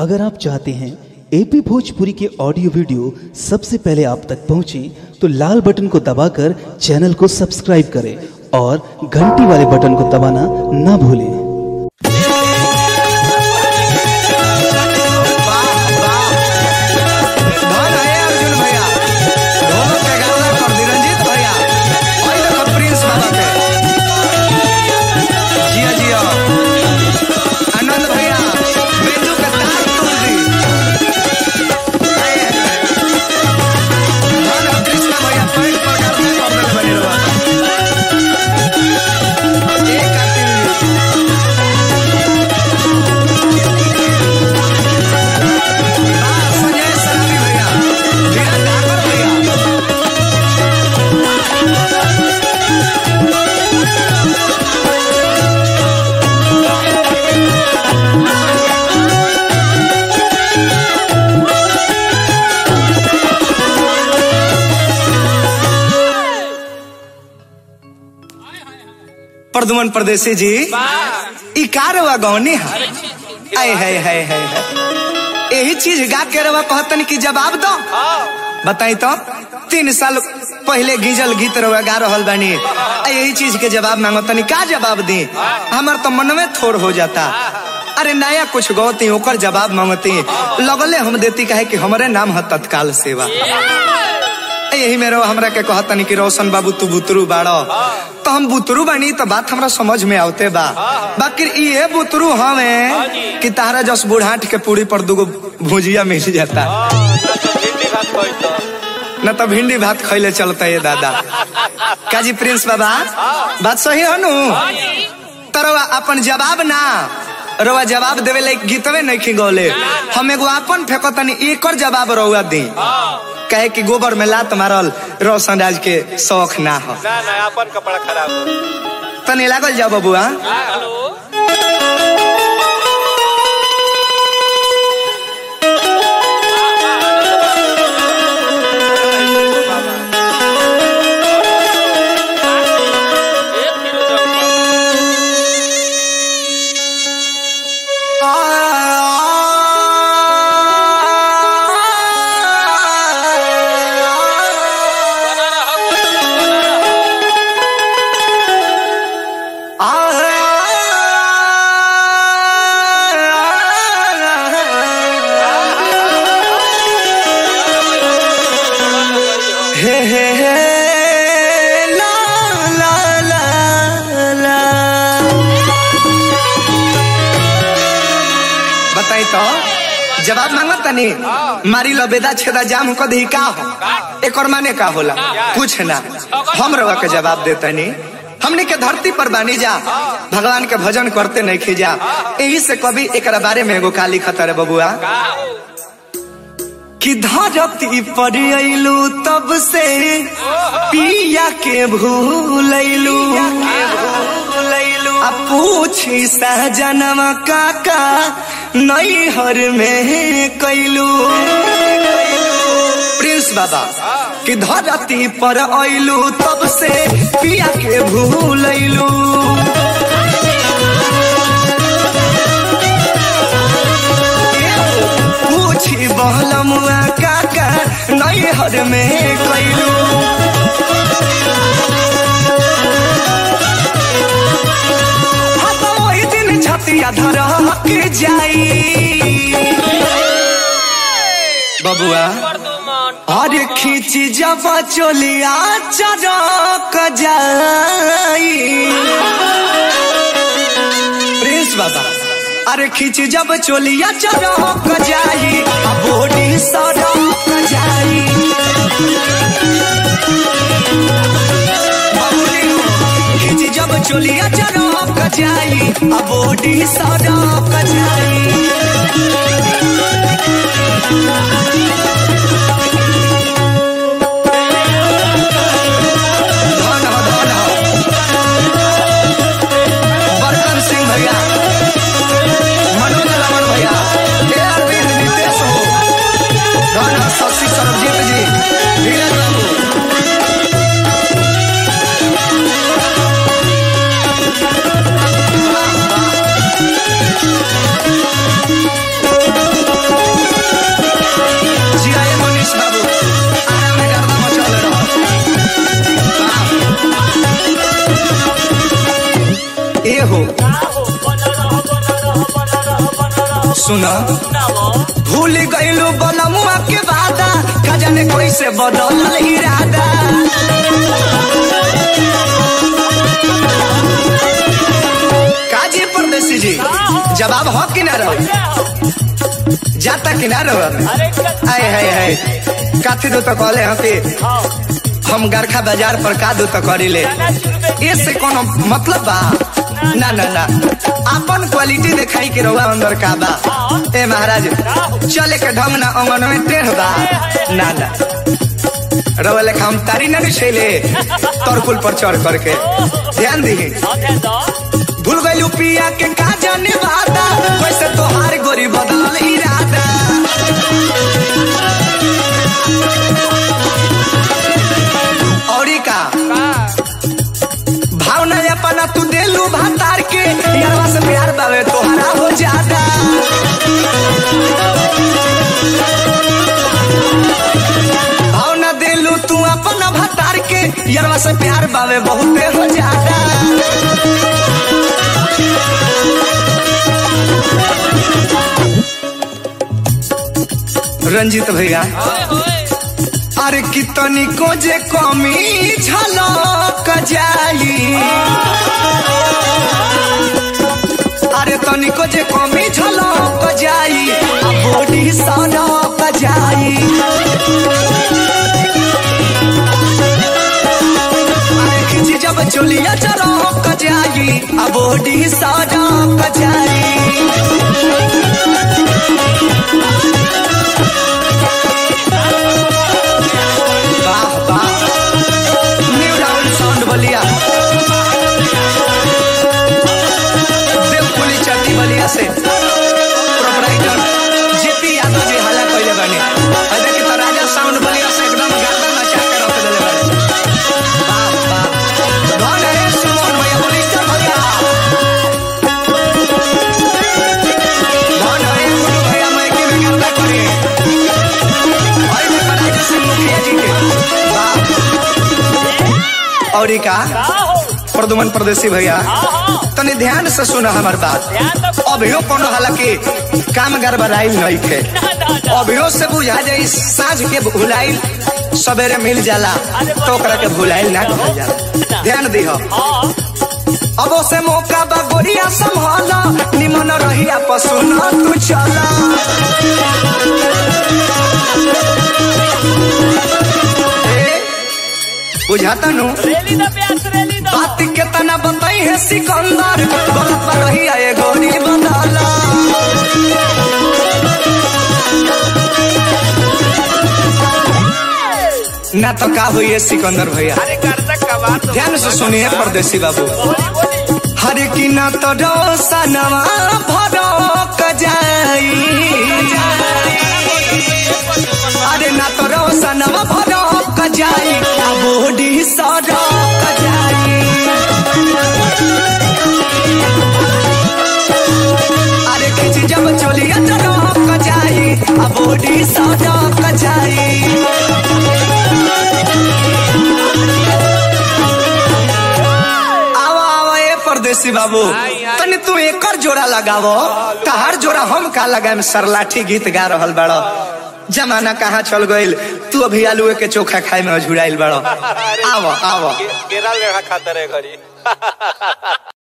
अगर आप चाहते हैं एपी भोजपुरी के ऑडियो वीडियो सबसे पहले आप तक पहुंचे तो लाल बटन को दबाकर चैनल को सब्सक्राइब करें और घंटी वाले बटन को दबाना ना भूलें। प्रदुमन परदेसी जी ई कारवा गौनी आए है यही चीज गा के रवा कहतन की जवाब दो बताई तो 3 साल पहले गीजल गीत रवा गा रहल बानी यही चीज के जवाब मांगतन का जवाब दी हमार तो मन में थोड़ हो जाता। अरे नया कुछ गौती ओकर जवाब मांगती लगले हम देती कहे कि हमारे नाम है तत्काल सेवा। यही मेरे हमरा के कहतनी कि रोशन बाबू तू बुतरू बाड़ो तो हम बुतरू बनी तो बात हमरा समझ में आवते बा बाकी ये बुतरू हमें कि तारा जस बुढ़ाट के पूरी पर दुगो भुजिया मिल जाता न तो भिंडी भात खैले चलता है दादा काजी प्रिंस बाबा बात सही है नु तरवा अपन जवाब ना रवा जवाब देवे ले गीतवे नहीं खिगौले हम एगो अपन फेंकतनी एकर जवाब रहुआ दी कहे कि गोबर में लात मारल रोशन राज के शौक ना हो ना अपन कपड़ा खराब तनी लागल जाओ बबुआ। बताई तो जवाब मांगो तनी मारी लबेदा छेदा जाम को दी का हो एक और माने का होला कुछ ना हम रवा के जवाब देतनी हमने के धरती पर बानी जा भगवान के भजन करते नहीं खीजा यही से कभी एक बारे में एगो काली खतर बबुआ कि धरती पर अइलू तब से पिया के भूलैलू अब पूछी सहजनवा काका नैहर में कैलू प्रिंस बाबा कि धरती पर अइलू तब से पिया के भूलैलू पूछी बहलमुआ काका नैहर में कैलू छतिया धरक जाई बबुआ अरे खींची जब चोलिया चरक जाई प्रिंस बाबा अरे खींची जब चोलिया चरक जाई बॉडी सड़क जाई खींची जब चोलिया चरक जाई बॉडी सड़क जाई बरकन सिंह भैया मनोज रमन भैया नितेश हो शशि सरबजीत जी धीरज बाबू सुना भूल गईलू बनमुआ के वादा का जाने कैसे बदलल इरादा काजी परदेसी जी जवाब हो कि ना रहो जाता कि ना रहो आए हाय हाय काथी दो तो कहले हम पे हम गरखा बाजार पर का दो तो करी ले इससे कोनो मतलब बा ना ना ना अपन क्वालिटी दिखाई के रहुआ अंदर का बा ए महाराज चले के ढंग ना अंगन में टेढ़ बा ना ना रवा लेखा हम तारी ना छेले तरकुल पर चढ़ करके ध्यान दी भूल गईलू पिया के का जाने वादा वैसे तोहार गोरी बदल इरादा औरी का भावना अपना तू देलू भातार के यारवा से प्यार बावे तोहरा हो जादा भावना देलू तू अपना भातार के यारवा से प्यार बावे बहुते हो जादा रंजीत भैया अरे कितनी को जे कमी झलक जाई अरे तनी को जे कमी झलक जाई बॉडी सनक जाई अरे खिची जब चोलिया चरक जाई बॉडी सनक जाई से प्रोपराइटर जेपी यादव जी हाला कइले बानी अरे कि तो राजा साउंड बलिया से एकदम गर्दन मचा के रख देले बानी वाह वाह धन है सुमन भैया पुलिसर भैया धन है गुरु भैया मैं की गर्दा करे और मैं राजा सिंह मुखिया जी के वाह और का प्रदुमन परदेसी भैया तने ध्यान से सुना हमार बात अभियो कोनो हालांकि काम गड़बड़ाइल नहीं थे अभियो से बुझा जाई साँझ के भुलाइल सवेरे मिल जाला तो ओकरा के भुलाइल ना कहल जाला ध्यान दिहो अब से मौका बा गोरिया संभाला निमन रहिया पसुना तू चला बुझाता नु बात के तना बताई है सिकंदर गलत पर रही है गोरी बंदाला ना तो का हुई है सिकंदर भैया ध्यान से सुनिए परदेसी बाबू हरे की ना तो डोसा नवा भड़क जाई अरे ना तो डोसा नवा भड़क जाई बॉडी सड़क जाई अरे खिची जब चोलिया चरक जाई बॉडी सड़क जाई आवा आवा ए परदेसी बाबू तनी तू एकर जोड़ा लगावो तहार जोड़ा हम का लगाएम सरलाठी गीत गा रहल बड़ो जमाना कहाँ चल गइल तू अभी आलू के चोखा खाए में झुराइल बड़ो आवो आवो केरल में खाता रहे घरी